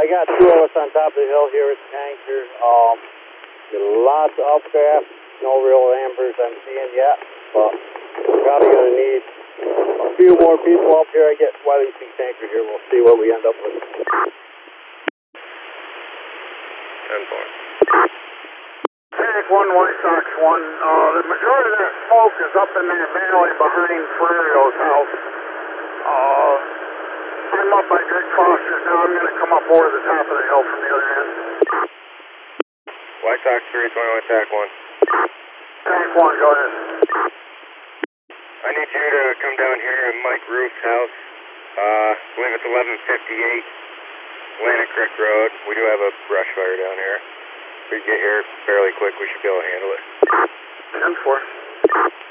I got two of us on top of the hill here at the tanker. Lots of updraft, no real ambers I'm seeing yet, but we're probably going to need a few more people up here. I get Wiley C tanker here. We'll see what we end up with. 10-4. Tank 1, White Sox 1. The majority of that smoke is up in that valley behind Ferrario's house. I'm up by Greg Foster's now. I'm going to come up over the top of the hill from the other end. White Sox 3, 21, Tac 1. Tank 1, go ahead. I need you to come down here at Mike Roof's house. I believe it's 1158 Atlantic Creek Road. We do have a brush fire down here. If we get here fairly quick, we should be able to handle it. 10-4.